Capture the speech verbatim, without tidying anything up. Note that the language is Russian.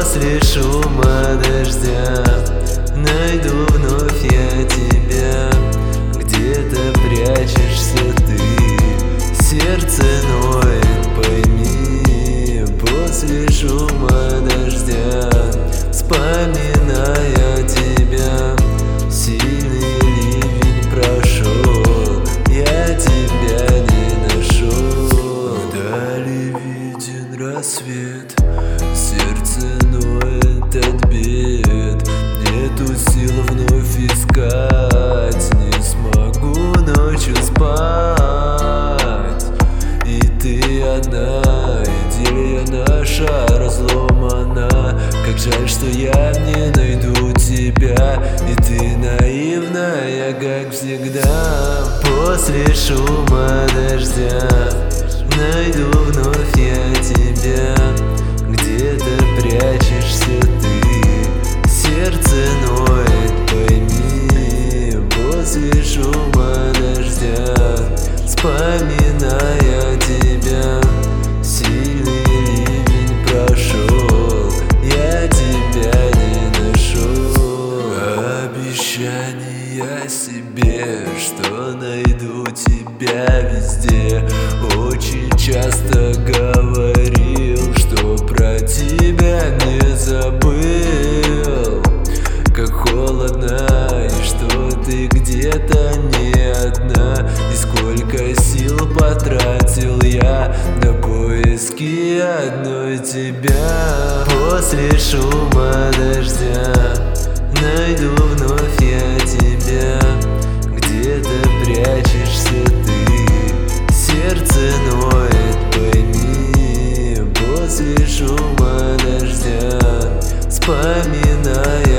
После шума дождя найду вновь я тебя. Где-то прячешься ты, сердце ноет, пойми. После шума дождя, вспоминая тебя, сильный ливень прошел, я тебя не нашел. Вдали виден рассвет, сердце ноет от бед. Нету сил вновь искать, не смогу ночью спать. И ты одна, идиллия наша разломана. Как жаль, что я не найду тебя, и ты наивная, как всегда. После шума дождя найду вновь я тебя. Где-то прячешься ты, сердце ноет, пойми. После шума дождя, вспоминая тебя, сильный ливень прошел, я тебя не нашел. Обещания себе, что найду тебя везде. Очень часто говорил, что про тебя не забыл. Как холодно, и что ты где-то не одна. И сколько сил потратил я на поиски одной тебя. После шума дождя найду вновь я тебя. Где-то прячешься ты, сердце ноет, пойми. После шума дождя, вспоминая